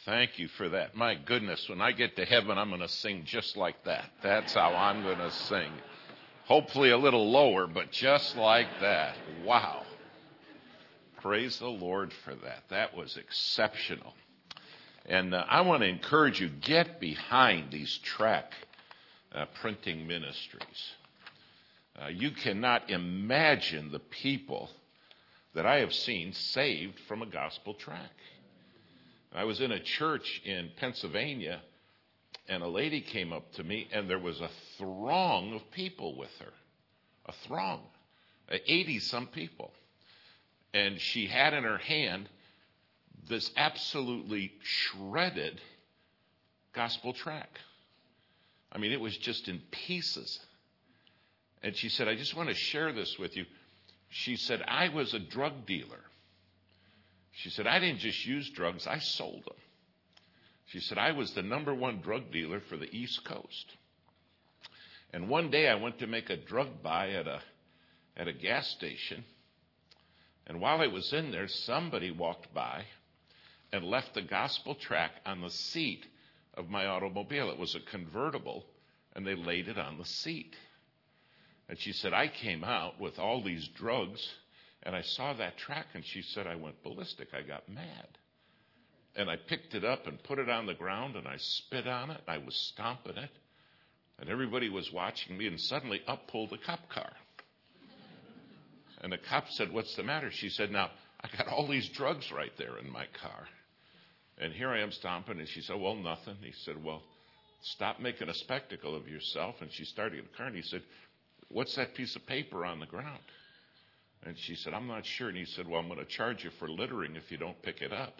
Thank you for that. My goodness, when I get to heaven, I'm going to sing just like that. That's how I'm going to sing. Hopefully a little lower, but just like that. Wow. Praise the Lord for that. That was exceptional. And I want to encourage you, get behind these track printing ministries. You cannot imagine the people that I have seen saved from a gospel tract. I was in a church in Pennsylvania, and a lady came up to me, and there was a throng of people with her. A throng. 80-some people. And she had in her hand this absolutely shredded gospel tract. I mean, it was just in pieces. And she said, I just want to share this with you. She said, I was a drug dealer. She said, I didn't just use drugs, I sold them. She said, I was the number one drug dealer for the East Coast. And one day I went to make a drug buy at a gas station. And while I was in there, somebody walked by and left the gospel tract on the seat of my automobile. It was a convertible, and they laid it on the seat. And she said, I came out with all these drugs, and I saw that tract, and she said, I went ballistic. I got mad. And I picked it up and put it on the ground, and I spit on it. I was stomping it. And everybody was watching me, and suddenly up pulled a cop car. And the cop said, what's the matter? She said, now, I got all these drugs right there in my car. And here I am stomping. And she said, well, nothing. He said, well, stop making a spectacle of yourself. And she started in the car, and he said, what's that piece of paper on the ground? And she said, I'm not sure. And he said, well, I'm going to charge you for littering if you don't pick it up.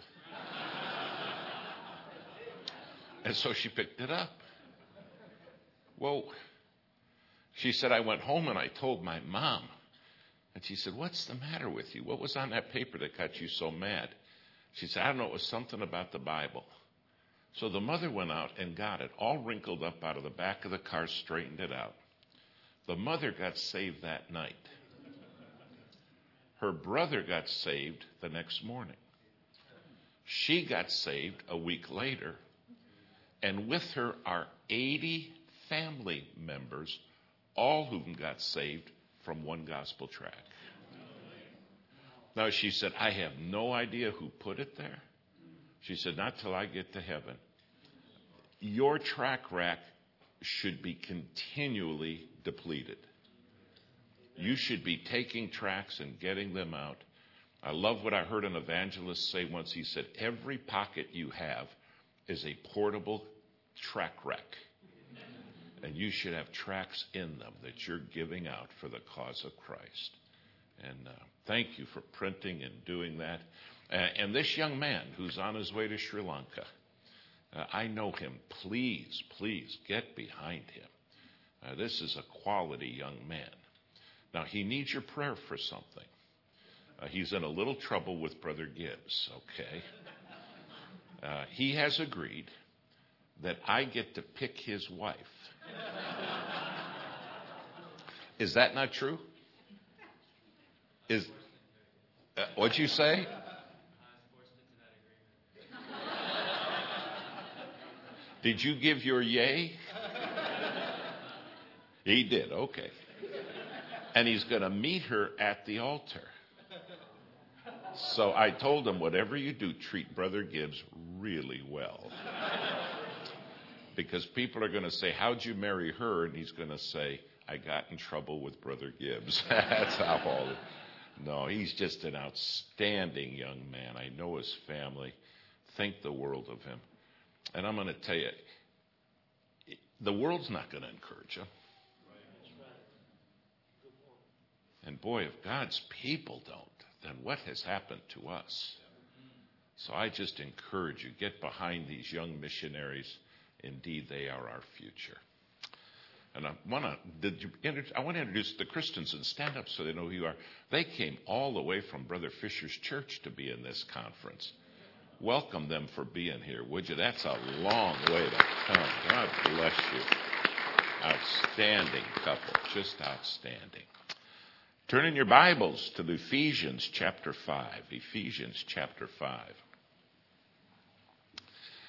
And so she picked it up. Well, she said, I went home and I told my mom. And she said, what's the matter with you? What was on that paper that got you so mad? She said, I don't know. It was something about the Bible. So the mother went out and got it, all wrinkled up out of the back of the car, straightened it out. The mother got saved that night. Her brother got saved the next morning. She got saved a week later. And with her are 80 family members, all of them got saved from one gospel tract. Now, she said, I have no idea who put it there. She said, not till I get to heaven. Your tract rack should be continually depleted. You should be taking tracts and getting them out. I love what I heard an evangelist say once. He said, every pocket you have is a portable tract rack. And you should have tracts in them that you're giving out for the cause of Christ. And thank you for printing and doing that. And this young man who's on his way to Sri Lanka, I know him. Please, please get behind him. This is a quality young man. Now, he needs your prayer for something. He's in a little trouble with Brother Gibbs, okay? He has agreed that I get to pick his wife. Is that not true? What'd you say? Did you give your yay? He did, okay. And he's going to meet her at the altar. So I told him, whatever you do, treat Brother Gibbs really well. Because people are going to say, how'd you marry her? And he's going to say, I got in trouble with Brother Gibbs. That's how all it. No, he's just an outstanding young man. I know his family. Think the world of him. And I'm going to tell you, the world's not going to encourage him. And boy, if God's people don't, then what has happened to us? So I just encourage you, get behind these young missionaries. Indeed, they are our future. And I want to introduce the Christensen. Stand up so they know who you are. They came all the way from Brother Fisher's church to be in this conference. Welcome them for being here, would you? That's a long way to come. God bless you. Outstanding couple. Just outstanding. Turn in your Bibles to Ephesians chapter 5. Ephesians chapter 5.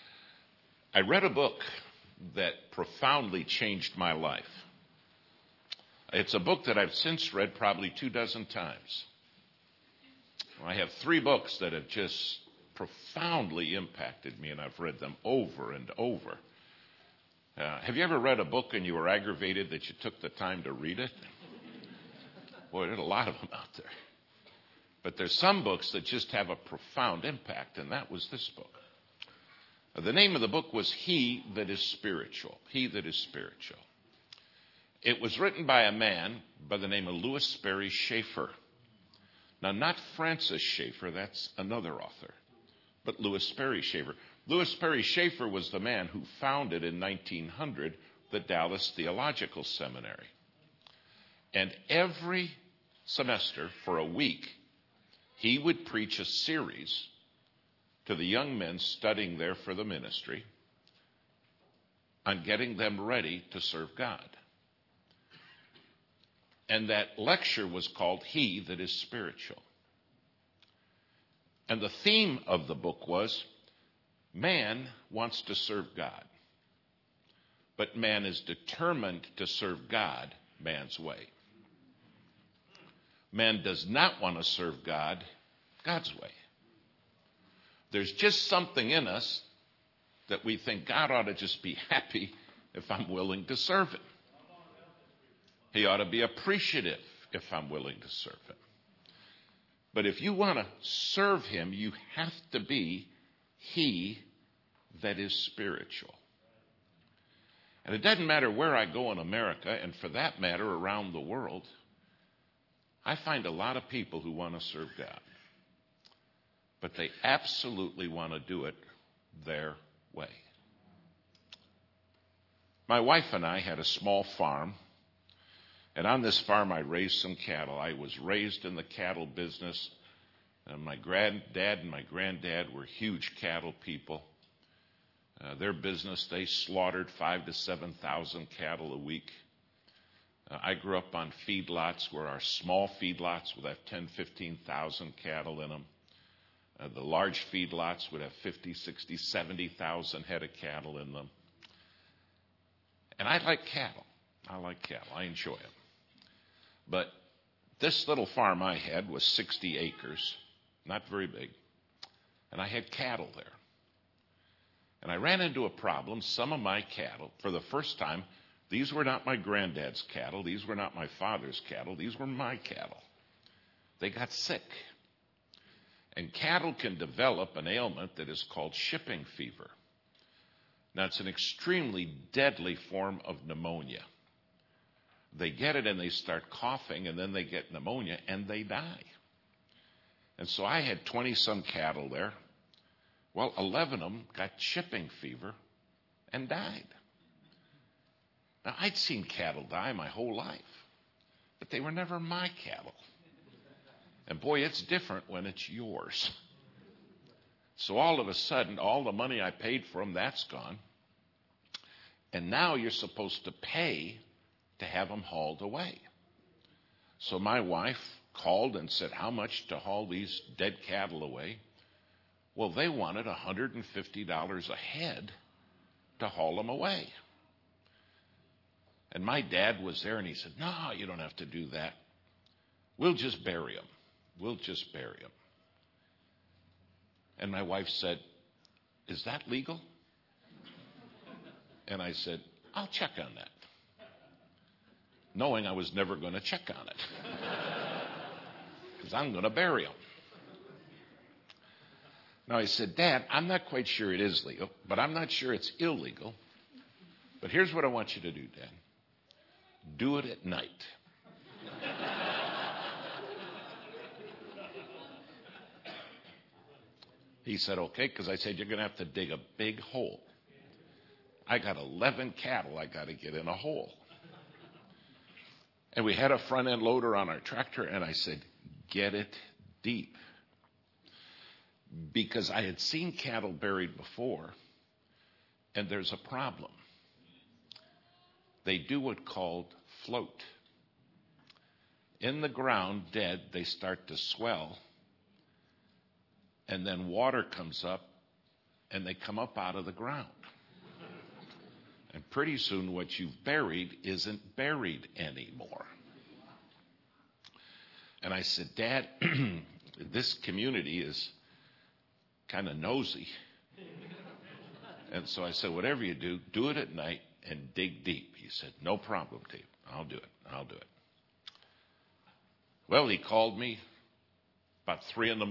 I read a book that profoundly changed my life. It's a book that I've since read probably 24 times. I have 3 books that have just profoundly impacted me, and I've read them over and over. Have you ever read a book and you were aggravated that you took the time to read it? Boy, there's a lot of them out there. But there's some books that just have a profound impact, and that was this book. The name of the book was He That Is Spiritual. He That Is Spiritual. It was written by a man by the name of Lewis Sperry Chafer. Now, not Francis Schaeffer, that's another author, but Lewis Sperry Chafer. Lewis Sperry Chafer was the man who founded in 1900 the Dallas Theological Seminary. And every semester for a week, he would preach a series to the young men studying there for the ministry on getting them ready to serve God. And that lecture was called He That Is Spiritual. And the theme of the book was, man wants to serve God, but man is determined to serve God man's way. Man does not want to serve God God's way. There's just something in us that we think God ought to just be happy if I'm willing to serve him. He ought to be appreciative if I'm willing to serve him. But if you want to serve him, you have to be he that is spiritual. And it doesn't matter where I go in America, and for that matter around the world, I find a lot of people who want to serve God. But they absolutely want to do it their way. My wife and I had a small farm, and on this farm I raised some cattle. I was raised in the cattle business. My granddad and my granddad were huge cattle people. Their business, they slaughtered 5,000 to 7,000 cattle a week. I grew up on feedlots where our small feedlots would have 10,000, 15,000 cattle in them. The large feedlots would have 50, 60, 70,000 head of cattle in them. And I like cattle. I enjoy them. But this little farm I had was 60 acres, not very big. And I had cattle there. And I ran into a problem. Some of my cattle, for the first time, these were not my granddad's cattle. These were not my father's cattle. These were my cattle. They got sick. And cattle can develop an ailment that is called shipping fever. Now, it's an extremely deadly form of pneumonia. They get it and they start coughing, and then they get pneumonia and they die. And so I had 20-some cattle there. Well, 11 of them got shipping fever and died. Now, I'd seen cattle die my whole life, but they were never my cattle. And boy, it's different when it's yours. So all of a sudden, all the money I paid for them, that's gone. And now you're supposed to pay to have them hauled away. So my wife called and said, how much to haul these dead cattle away? Well, they wanted $150 a head to haul them away. And my dad was there, and he said, no, you don't have to do that. We'll just bury them. We'll just bury them. And my wife said, is that legal? And I said, I'll check on that. Knowing I was never going to check on it. Because I'm going to bury them. Now I said, Dad, I'm not quite sure it is legal, but I'm not sure it's illegal. But here's what I want you to do, Dad. Do it at night. He said, okay, because I said, you're going to have to dig a big hole. I got 11 cattle I got to get in a hole. And we had a front end loader on our tractor, and I said, get it deep. Because I had seen cattle buried before, and there's a problem. They do what's called float. In the ground, dead, they start to swell, and then water comes up, and they come up out of the ground. And pretty soon what you've buried isn't buried anymore. And I said, Dad, this community is kind of nosy. And so I said, whatever you do, do it at night and dig deep. He said, no problem, Dave. I'll do it. Well, he called me about 3 a.m.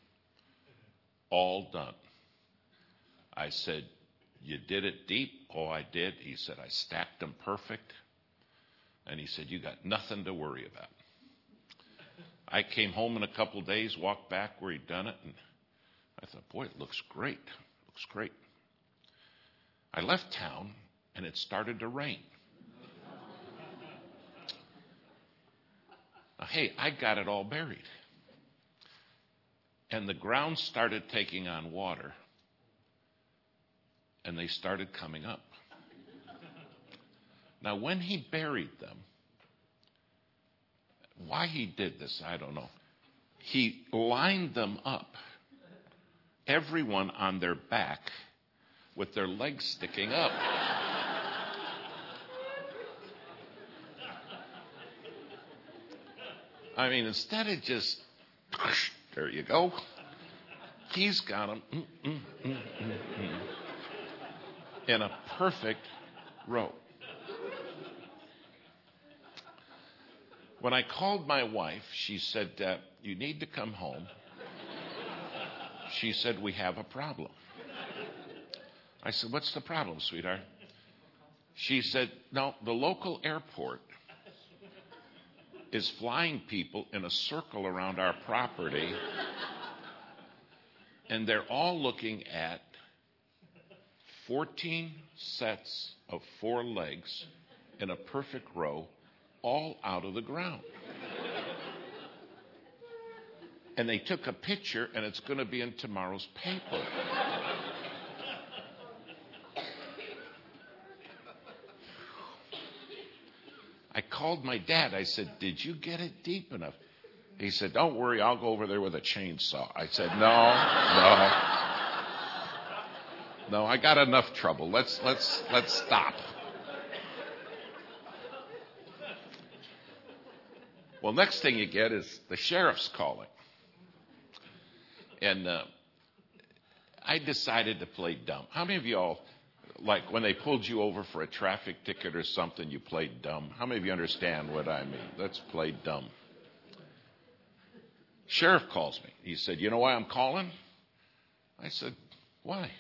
All done. I said, you did it deep? Oh, I did. He said, I stacked them perfect. And he said, you got nothing to worry about. I came home in a couple days, walked back where he'd done it, and I thought, boy, it looks great. Looks great. I left town, and it started to rain. Now, hey, I got it all buried. And the ground started taking on water, and they started coming up. Now, when he buried them, why he did this, I don't know. He lined them up, everyone on their back, with their legs sticking up. I mean, instead of just, there you go, he's got them in a perfect row. When I called my wife, she said, you need to come home. She said, we have a problem. I said, what's the problem, sweetheart? She said, no, the local airport is flying people in a circle around our property, and they're all looking at 14 sets of 4 legs in a perfect row, all out of the ground. And they took a picture, and it's going to be in tomorrow's paper. I called my dad. I said, did you get it deep enough? He said, don't worry, I'll go over there with a chainsaw. I said, no, I got enough trouble. Let's stop. Well, next thing you get is the sheriff's calling. And I decided to play dumb. How many of y'all, like when they pulled you over for a traffic ticket or something, you played dumb? How many of you understand what I mean? Let's play dumb. Sheriff calls me. He said, you know why I'm calling? I said, why?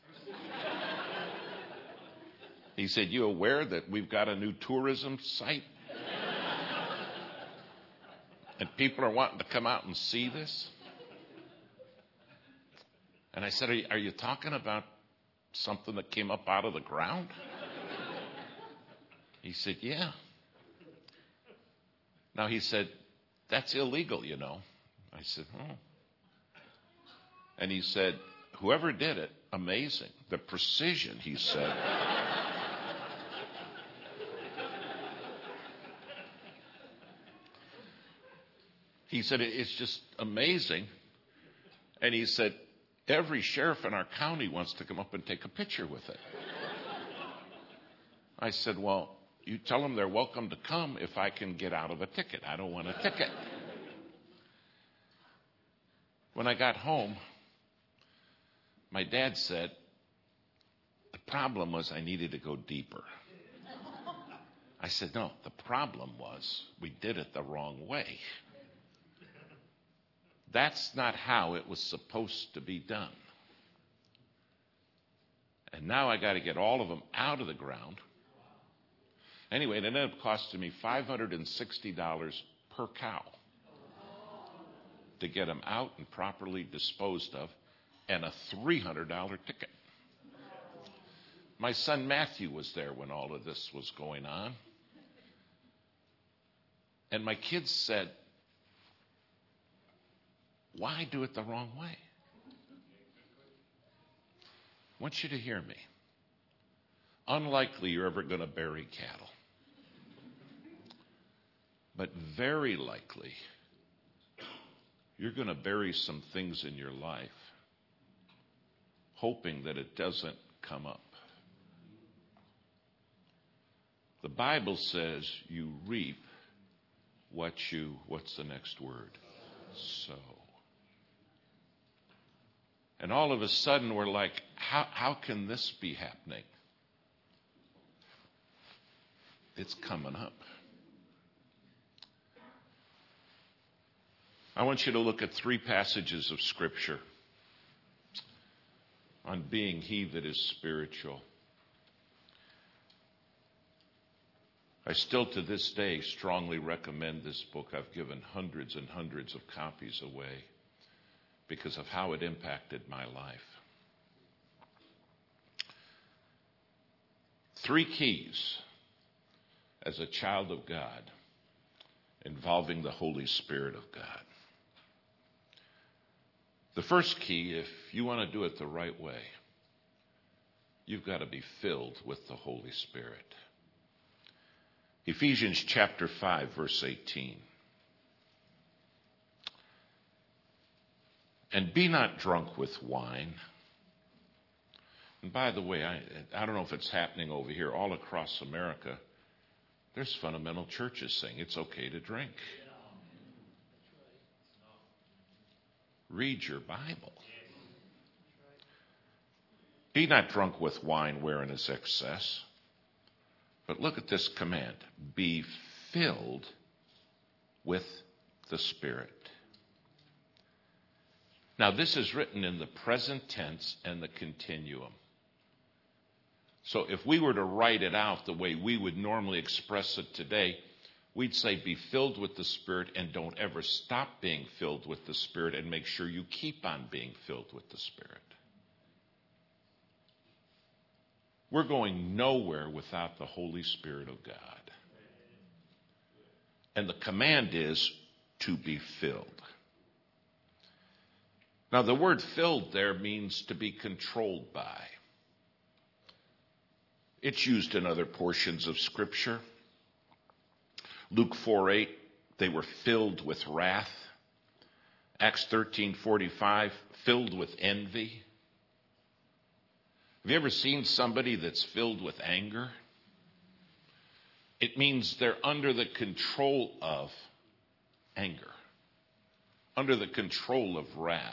He said, you aware that we've got a new tourism site? And people are wanting to come out and see this? And I said, are you talking about something that came up out of the ground? He said, yeah. Now he said, that's illegal, you know. I said, oh. And he said, whoever did it, amazing. The precision, he said. He said, it's just amazing. And he said, every sheriff in our county wants to come up and take a picture with it. I said, well, you tell them they're welcome to come if I can get out of a ticket. I don't want a ticket. When I got home, my dad said, the problem was I needed to go deeper. I said, no, the problem was we did it the wrong way. That's not how it was supposed to be done. And now I got to get all of them out of the ground. Anyway, it ended up costing me $560 per cow to get them out and properly disposed of, and a $300 ticket. My son Matthew was there when all of this was going on. And my kids said, why do it the wrong way? I want you to hear me. Unlikely you're ever going to bury cattle. But very likely you're going to bury some things in your life, hoping that it doesn't come up. The Bible says you reap what's the next word? Sow. And all of a sudden we're like, how can this be happening? It's coming up. I want you to look at 3 passages of Scripture on being he that is spiritual. I still to this day strongly recommend this book. I've given hundreds and hundreds of copies away because of how it impacted my life. 3 keys as a child of God involving the Holy Spirit of God. The first key, if you want to do it the right way, you've got to be filled with the Holy Spirit. Ephesians chapter 5, verse 18. And be not drunk with wine. And by the way, I don't know if it's happening over here. All across America, there's fundamental churches saying it's okay to drink. Read your Bible. Be not drunk with wine wherein is excess. But look at this command. Be filled with the Spirit. Now, this is written in the present tense and the continuum. So if we were to write it out the way we would normally express it today, we'd say be filled with the Spirit and don't ever stop being filled with the Spirit, and make sure you keep on being filled with the Spirit. We're going nowhere without the Holy Spirit of God. And the command is to be filled. Now, the word filled there means to be controlled by. It's used in other portions of Scripture. Luke 4:8, they were filled with wrath. Acts 13:45, filled with envy. Have you ever seen somebody that's filled with anger? It means they're under the control of anger, under the control of wrath.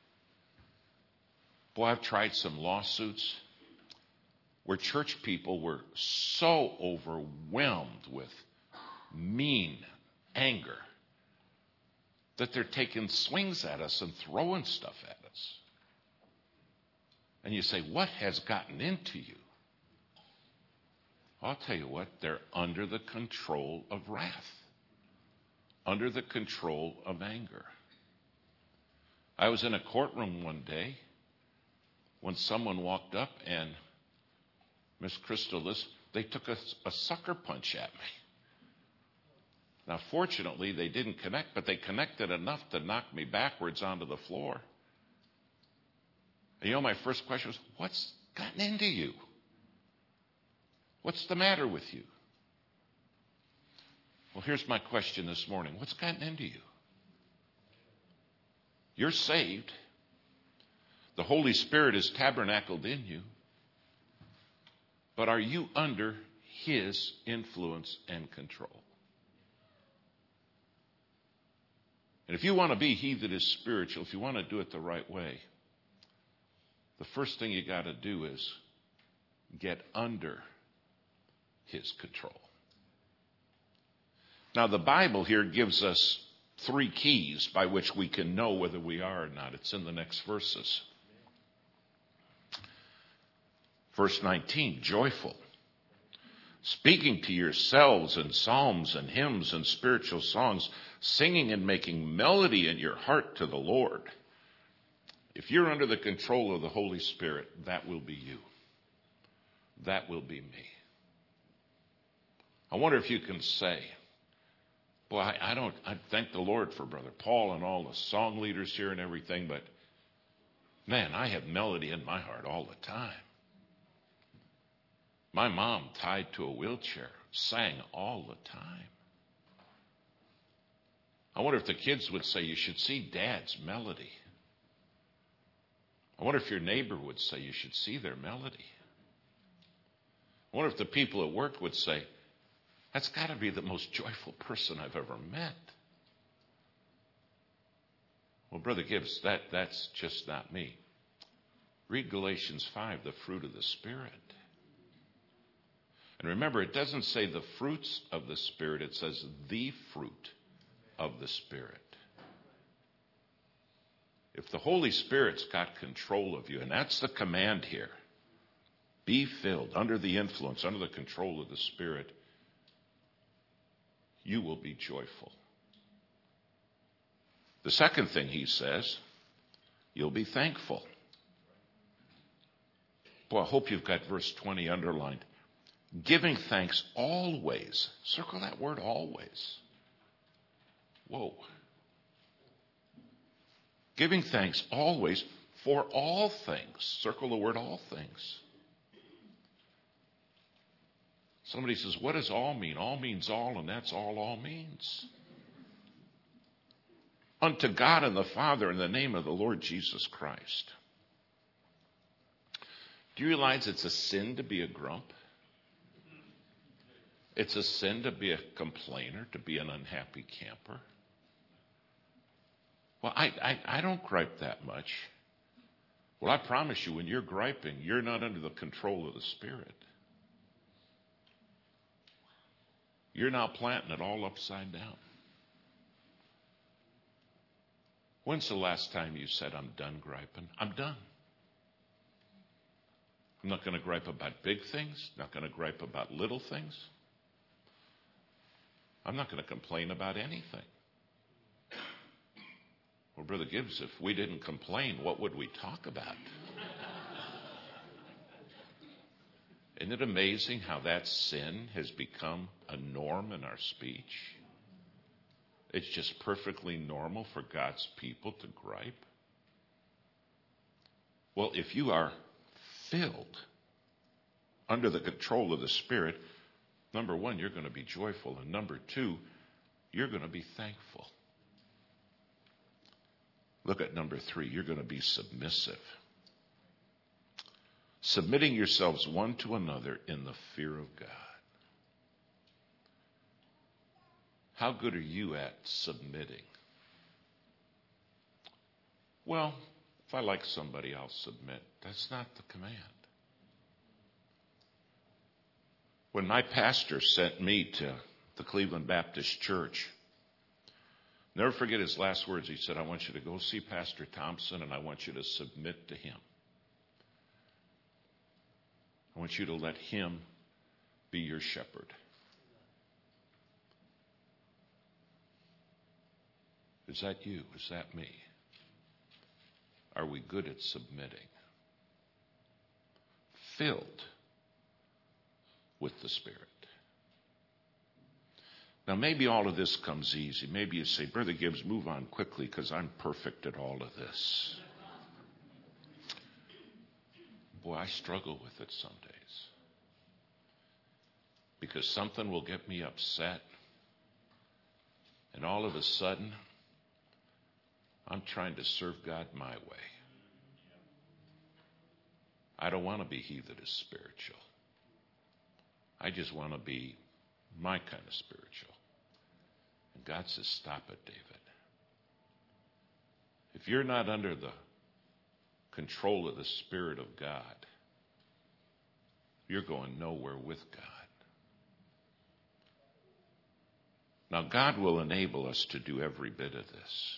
Boy, I've tried some lawsuits where church people were so overwhelmed with mean anger that they're taking swings at us and throwing stuff at us. And you say, what has gotten into you? I'll tell you what, they're under the control of wrath, under the control of anger. I was in a courtroom one day when someone walked up and, Miss Crystal, they took a sucker punch at me. Now, fortunately, they didn't connect, but they connected enough to knock me backwards onto the floor. And you know, my first question was, what's gotten into you? What's the matter with you? Well, here's my question this morning. What's gotten into you? You're saved. The Holy Spirit is tabernacled in you. But are you under His influence and control? And if you want to be he that is spiritual, if you want to do it the right way, the first thing you got to do is get under His control. Now, the Bible here gives us 3 keys by which we can know whether we are or not. It's in the next verses. Verse 19, joyful, speaking to yourselves in psalms and hymns and spiritual songs, singing and making melody in your heart to the Lord. If you're under the control of the Holy Spirit, that will be you. That will be me. I wonder if you can say, boy, I thank the Lord for Brother Paul and all the song leaders here and everything, but man, I have melody in my heart all the time. My mom, tied to a wheelchair, sang all the time. I wonder if the kids would say, you should see Dad's melody. I wonder if your neighbor would say, you should see their melody. I wonder if the people at work would say, That's got to be the most joyful person I've ever met. Well, Brother Gibbs, that's just not me. Read Galatians 5, the fruit of the Spirit. And remember, it doesn't say the fruits of the Spirit. It says the fruit of the Spirit. If the Holy Spirit's got control of you, and that's the command here, be filled, under the influence, under the control of the Spirit, you will be joyful. The second thing he says, you'll be thankful. Boy, I hope you've got verse 20 underlined. Giving thanks always. Circle that word always. Whoa. Giving thanks always for all things. Circle the word all things. Somebody says, what does all mean? All means all, and that's all means. Unto God and the Father in the name of the Lord Jesus Christ. Do you realize it's a sin to be a grump? It's a sin to be a complainer, to be an unhappy camper. Well, I don't gripe that much. Well, I promise you, when you're griping, you're not under the control of the Spirit. You're now planting it all upside down. When's the last time you said, I'm done griping? I'm done. I'm not going to gripe about big things, not going to gripe about little things. I'm not going to complain about anything. Well, Brother Gibbs, if we didn't complain, what would we talk about? Isn't it amazing how that sin has become a norm in our speech? It's just perfectly normal for God's people to gripe. Well, if you are filled under the control of the Spirit, number one, you're going to be joyful. And number two, you're going to be thankful. Look at number three, you're going to be submissive. Submitting yourselves one to another in the fear of God. How good are you at submitting? Well, if I like somebody, I'll submit. That's not the command. When my pastor sent me to the Cleveland Baptist Church, never forget his last words. He said, I want you to go see Pastor Thompson and I want you to submit to him. I want you to let him be your shepherd. Is that you? Is that me? Are we good at submitting? Filled with the Spirit. Now, maybe all of this comes easy. Maybe you say, Brother Gibbs, move on quickly because I'm perfect at all of this. Boy, I struggle with it some days. Because something will get me upset. And all of a sudden, I'm trying to serve God my way. I don't want to be he that is spiritual. I just want to be my kind of spiritual. And God says, stop it, David. If you're not under the control of the Spirit of God, you're going nowhere with God. Now, God will enable us to do every bit of this.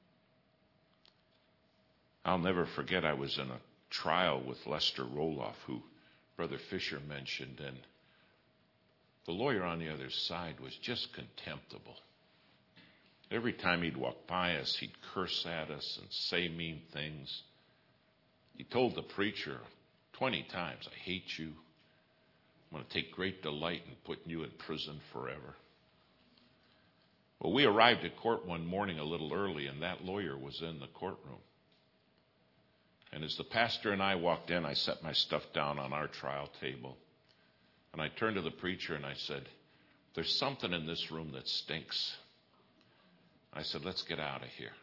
I'll never forget, I was in a trial with Lester Roloff, who Brother Fisher mentioned, and the lawyer on the other side was just contemptible. Every time he'd walk by us, he'd curse at us and say mean things. He told the preacher 20 times, I hate you. I'm going to take great delight in putting you in prison forever. Well, we arrived at court one morning a little early, and that lawyer was in the courtroom. And as the pastor and I walked in, I set my stuff down on our trial table. And I turned to the preacher and I said, there's something in this room that stinks. I said, let's get out of here.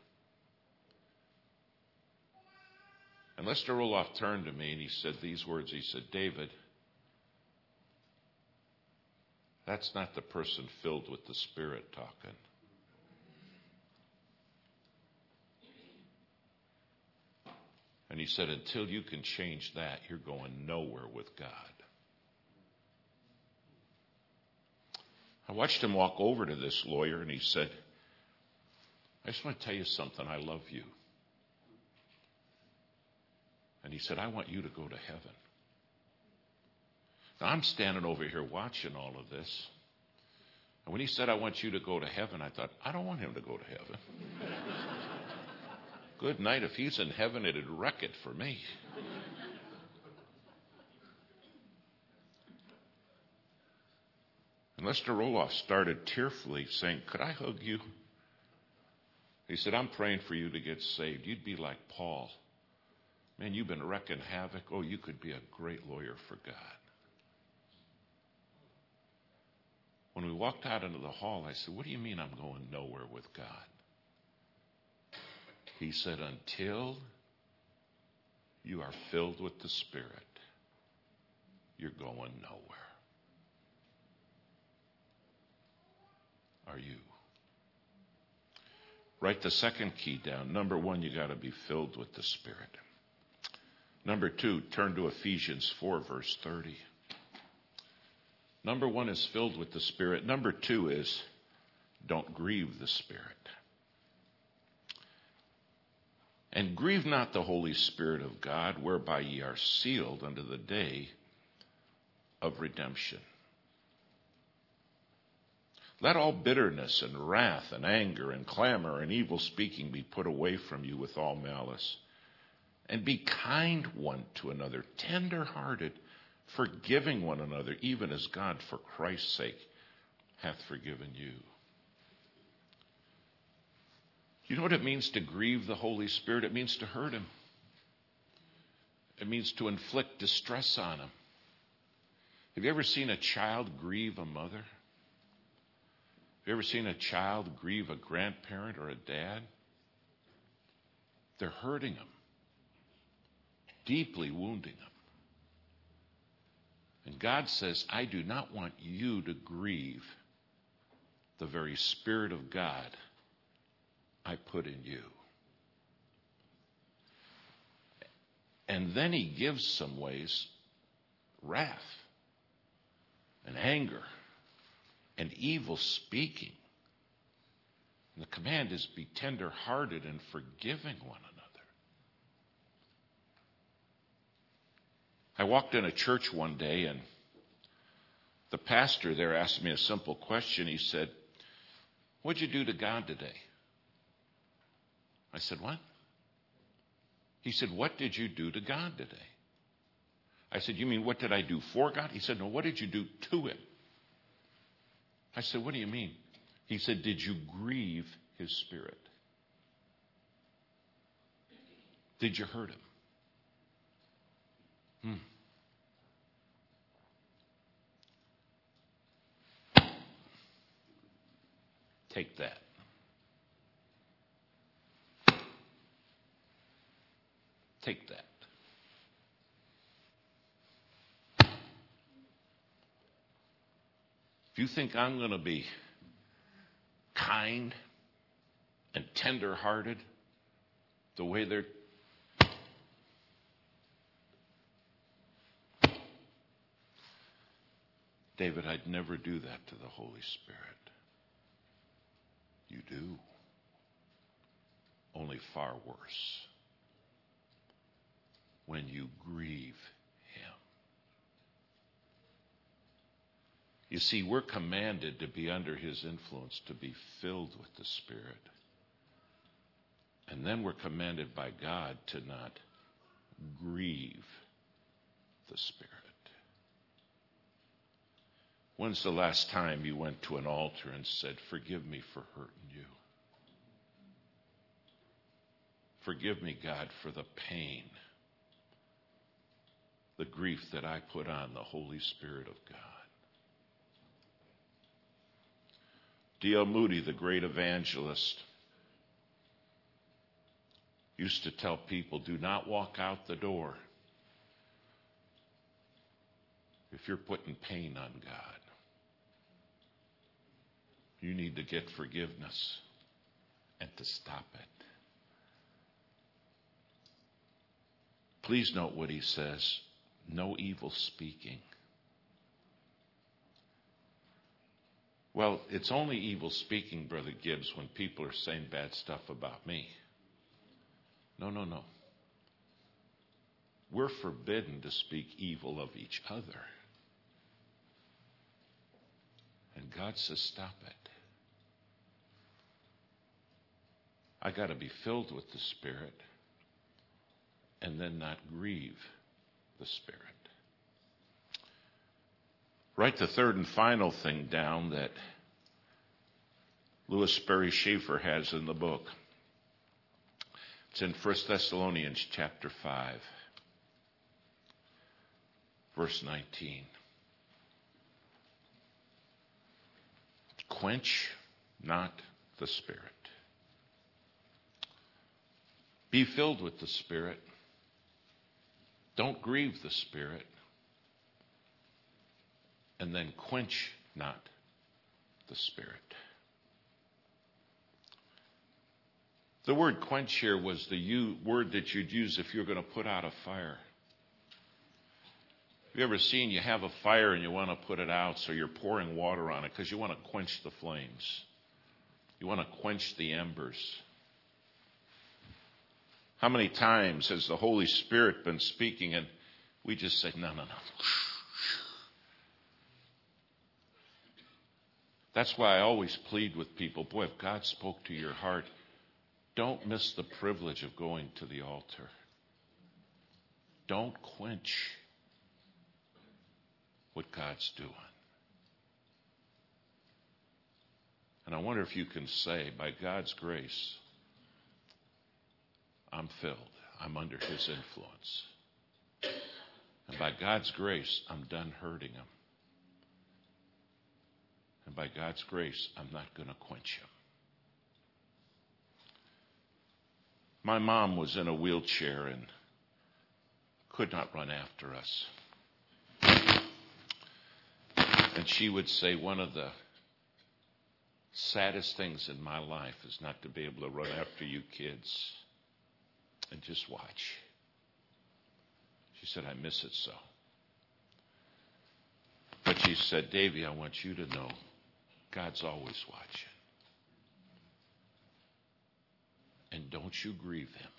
And Lester Roloff turned to me and he said these words. He said, David, That's not the person filled with the Spirit talking. And he said, until you can change that, you're going nowhere with God. I watched him walk over to this lawyer, and he said, I just want to tell you something. I love you. And he said, I want you to go to heaven. Now, I'm standing over here watching all of this. And when he said, I want you to go to heaven, I thought, I don't want him to go to heaven. Good night. If he's in heaven, it'd wreck it for me. And Lester Roloff started tearfully saying, could I hug you? He said, I'm praying for you to get saved. You'd be like Paul. Man, you've been wrecking havoc. Oh, you could be a great lawyer for God. When we walked out into the hall, I said, what do you mean I'm going nowhere with God? He said, until you are filled with the Spirit, you're going nowhere. Are you? Write the second key down. Number one, you got to be filled with the Spirit. Number two, turn to Ephesians 4, verse 30. Number one is filled with the Spirit. Number two is don't grieve the Spirit. And grieve not the Holy Spirit of God, whereby ye are sealed unto the day of redemption. Let all bitterness and wrath and anger and clamor and evil speaking be put away from you with all malice. And be kind one to another, tender-hearted, forgiving one another, even as God for Christ's sake hath forgiven you. You know what it means to grieve the Holy Spirit? It means to hurt him. It means to inflict distress on him. Have you ever seen a child grieve a mother? Have you ever seen a child grieve a grandparent or a dad? They're hurting him, deeply wounding him. And God says, I do not want you to grieve the very Spirit of God I put in you. And then he gives some ways wrath and anger and evil speaking. And the command is be tender-hearted and forgiving one another. I walked in a church one day, and the pastor there asked me a simple question. He said, what'd you do to God today? I said, what? He said, what did you do to God today? I said, you mean what did I do for God? He said, no, what did you do to him? I said, what do you mean? He said, did you grieve his Spirit? Did you hurt him? Take that. Take that. If you think I'm going to be kind and tender-hearted the way they're... David, I'd never do that to the Holy Spirit. You do. Only far worse. When you grieve him. You see, we're commanded to be under his influence, to be filled with the Spirit. And then we're commanded by God to not grieve the Spirit. When's the last time you went to an altar and said, forgive me for hurting you? Forgive me, God, for the pain, the grief that I put on the Holy Spirit of God. D.L. Moody, the great evangelist, used to tell people, do not walk out the door if you're putting pain on God. You need to get forgiveness and to stop it. Please note what he says. No evil speaking. Well, it's only evil speaking, Brother Gibbs, when people are saying bad stuff about me. No. We're forbidden to speak evil of each other. And God says, stop it. I got to be filled with the Spirit and then not grieve the Spirit. Write the third and final thing down that Louis Sperry Schaefer has in the book. It's in 1 Thessalonians chapter 5, verse 19. Quench not the Spirit. Be filled with the Spirit. Don't grieve the Spirit. And then quench not the Spirit. The word quench here was the word that you'd use if you're going to put out a fire. Have you ever seen you have a fire and you want to put it out, so you're pouring water on it because you want to quench the flames. You want to quench the embers. How many times has the Holy Spirit been speaking and we just say, no. That's why I always plead with people, boy, if God spoke to your heart, don't miss the privilege of going to the altar. Don't quench what God's doing. And I wonder if you can say, by God's grace, I'm filled. I'm under his influence. And by God's grace, I'm done hurting him. And by God's grace, I'm not going to quench him. My mom was in a wheelchair and could not run after us. And she would say, one of the saddest things in my life is not to be able to run after you kids and just watch. She said, I miss it so. But she said, Davy, I want you to know God's always watching. And don't you grieve him.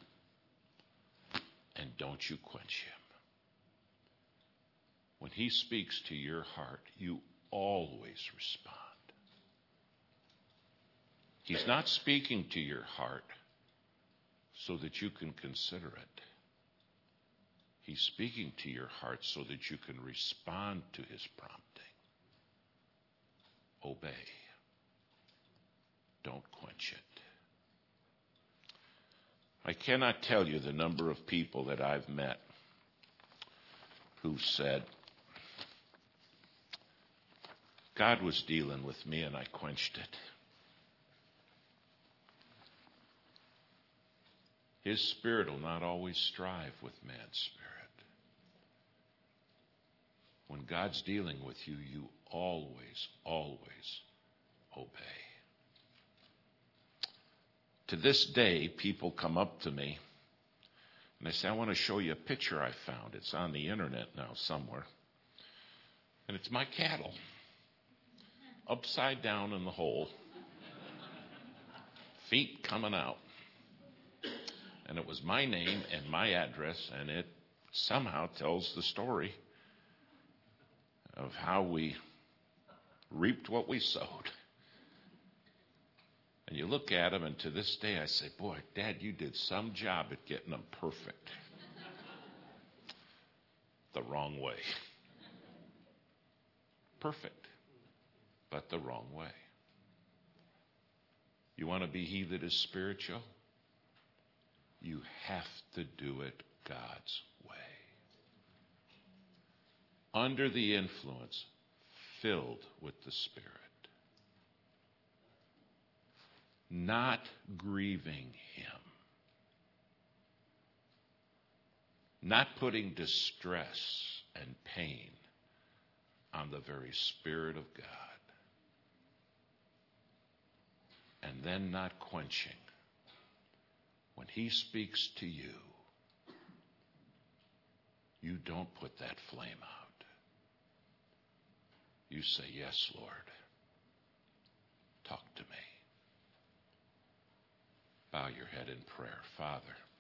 And don't you quench him. When he speaks to your heart, you always respond. He's not speaking to your heart so that you can consider it. He's speaking to your heart so that you can respond to his prompting. Obey. Don't quench it. I cannot tell you the number of people that I've met who said, God was dealing with me and I quenched it. His Spirit will not always strive with man's spirit. When God's dealing with you, you always, always obey. To this day, people come up to me and they say, I want to show you a picture I found. It's on the internet now somewhere. And it's my cattle. Upside down in the hole. Feet coming out. And it was my name and my address, and it somehow tells the story of how we reaped what we sowed. And you look at them, and to this day I say, boy, Dad, you did some job at getting them perfect. The wrong way. Perfect, but the wrong way. You want to be he that is spiritual? You have to do it God's way. Under the influence, filled with the Spirit. Not grieving him. Not putting distress and pain on the very Spirit of God. and then not quenching. When he speaks to you, you don't put that flame out. You say, yes, Lord. Talk to me. Bow your head in prayer. Father,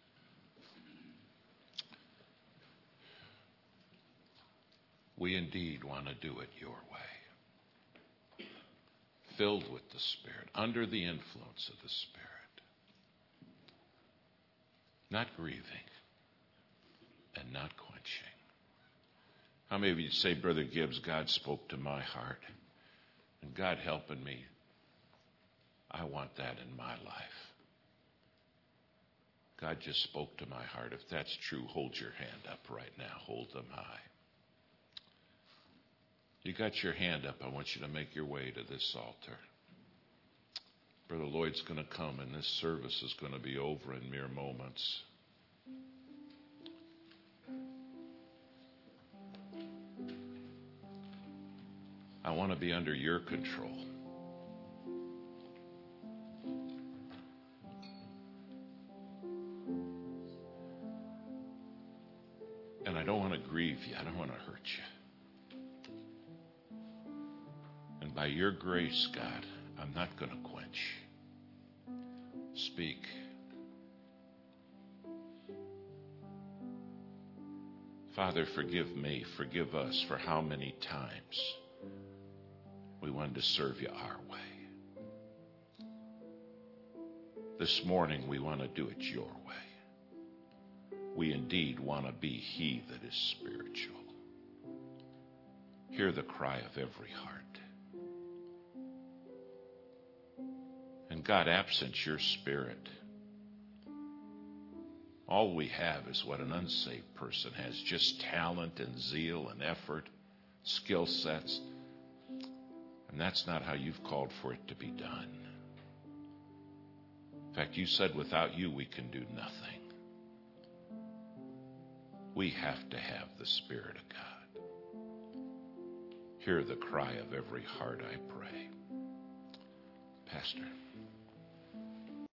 we indeed want to do it your way. Filled with the Spirit, under the influence of the Spirit. Not grieving and not quenching. How many of you say, Brother Gibbs, God spoke to my heart, and God helping me, I want that in my life. God just spoke to my heart. If that's true, hold your hand up right now. Hold them high. You got your hand up. I want you to make your way to this altar. Brother Lloyd's going to come, and this service is going to be over in mere moments. I want to be under your control. And I don't want to grieve you. I don't want to hurt you. And by your grace, God, I'm not going to quench. Speak. Father, forgive me, forgive us for how many times we wanted to serve you our way. This morning we want to do it your way. We indeed want to be he that is spiritual. Hear the cry of every heart. And God, absent your Spirit, all we have is what an unsaved person has, just talent and zeal and effort, skill sets. And that's not how you've called for it to be done. In fact, you said without you we can do nothing. We have to have the Spirit of God. Hear the cry of every heart, I pray. Pastor.